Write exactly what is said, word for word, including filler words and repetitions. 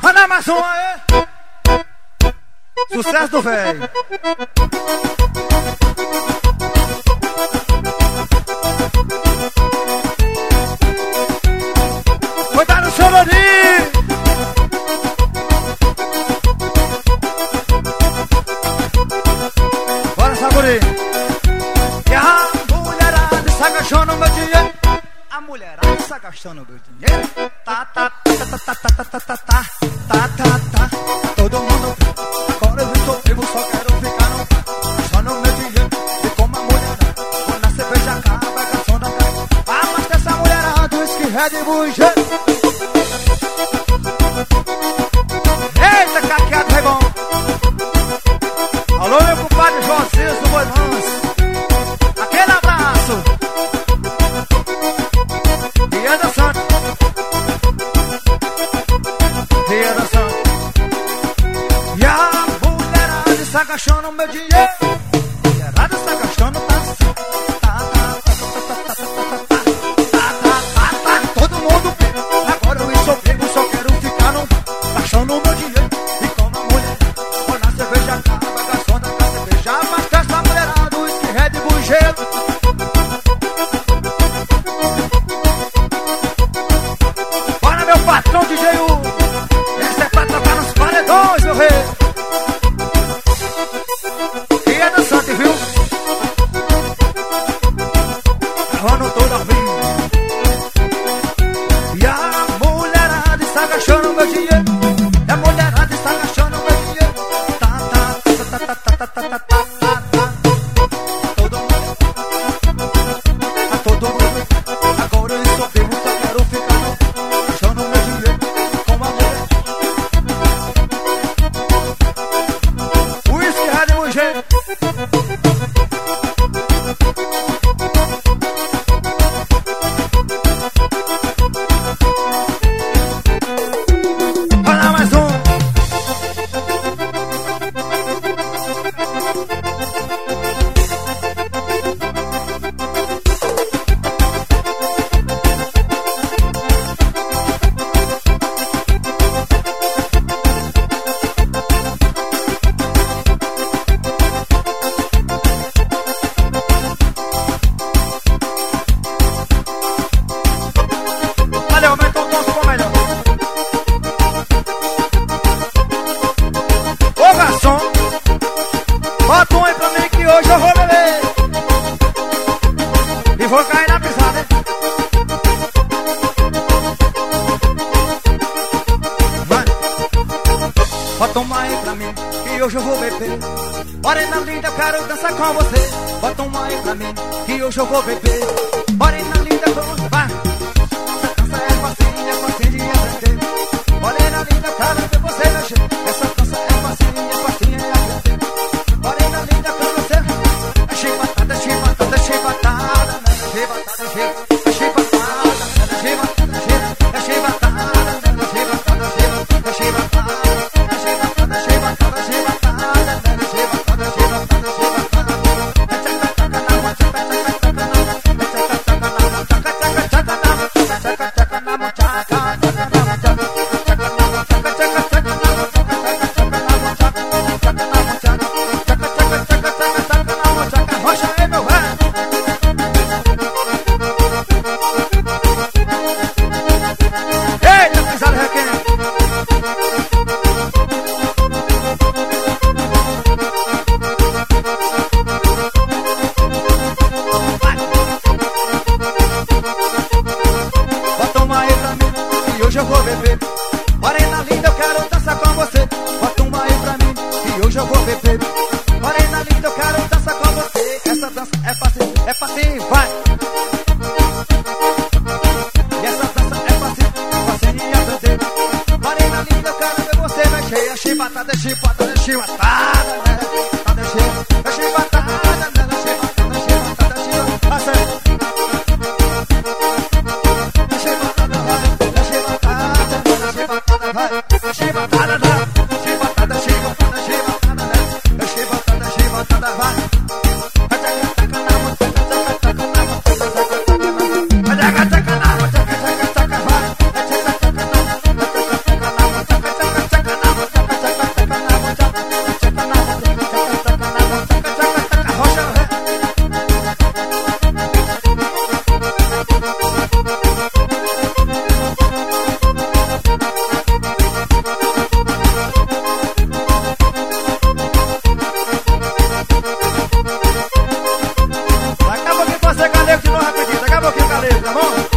Olha mais um aí. Sucesso do velho. Cuidado no seu Lourinho. Bora, Saburi. E a mulherada está gastando meu dinheiro. A mulherada está gastando meu dinheiro. Tá, tá, tá, tá, tá, tá, tá, tá, tá, tá, tá, tá, tá. Todo mundo. Agora eu estou vivo, só quero ficar no bar. Gastando meu dinheiro. E como a mulherada, quando a cerveja acaba, é garçom da casa. Ah, mas dessa mulherada, whisky, Red Bull e gelo. Eita, caqueado, é bom. Alô, meu compadre José, do Boi Manso. Aquele abraço. Dia da Santa. Dia da Santa. E a mulherada está gastando meu dinheiro. A mulherada está gastando, tá, tá, tá, tá, tá, tá, tá, tá. Todo mundo pega. Agora eu sou pego, só quero ficar no bar. Gastando meu dinheiro. E como a mulher, quando a cerveja acaba, garçom da casa cerveja. Mas dessa mulherada, whisky, Red Bull e gelo. Bora, meu patrão D J U. Esse é pra tocar nos paredões, meu rei. E é dançante, viu? Gravando todo ao vivo. E a mulherada está gastando meu dinheiro. E a mulherada está gastando meu dinheiro. Tá, tá, tá, tá, tá, tá, tá, tá, tá, tá, tá. Todo mundo. A todo mundo. Agora eu sou vivo, só quero ficar no gastando meu dinheiro. Com a mulher. Whisky, Red Bull e gelo. Olha mais um. Valeu, aumentou o tom, ficou melhor. Ô garçom, bota um aí pra mim que hoje eu vou beber. E vou cair na pisada, hein? Vai. Bota uma aí pra mim que hoje eu vou beber. Morena linda, eu quero dançar com você. Bota uma aí pra mim que hoje eu vou beber. Morena linda, com você. Vai. Essa dança é facinha, é facinha de aprender. Morena linda, eu quero ver você mexer. Essa dança é facinha, é facinha de aprender. Morena linda, com você. É chibatada, chibatada, chibatada, né? Chibatada, chibatada, é chibatada, né? Chibatada, chibatada, é chibatada, né? Chibatada, chibatada, é chibatada, é chibatada, chibatada, chibatada, né? Chibatada, chibatada, chibatada. É tchaca, tchaca, na mocha, tchaca, tchaca, na mocha, tchaca, tchaca, na mocha, tchaca, tchaca, na mocha, tchaca, tchaca, na mocha, tchaca, tchaca, na mocha, tchaca, tchaca, na mocha, tchaca, tchaca, na mocha, tchaca, tchaca, tchaca, tchaca, na mocha, rocha aí, meu velho. Eita, pisada requinte. Bota uma aí pra mim, que hoje eu vou beber. Morena linda, eu quero dançar com você. Bota uma aí pra mim, que hoje eu vou beber. Morena linda, eu quero dançar com você. Essa dança é fácil, é fácil, vai. E essa dança é fácil, fácil de aprender. Morena linda, eu quero ver você mexer. É chibatada, é chibatada, é chibatada, né? É chibatada, é chibatada, né? É chibatada, é chibatada, é chibatada. É chibatada, vai. É chibatada, né? É chibatada, vai. É chibatada, né? Chibatada, chibatada, chibatada, né? É chibatada, chibatada, vai. É tchaca, tchaca, na mocha, tchaca, tchaca, na mocha, tchaca, tchaca, na mocha. É tchaca, tchaca, na mocha, tchaca, tchaca, vai. É tchaca, tchaca, na mocha, tchaca, tchaca, na mocha, tchaca, tchaca. tá bom?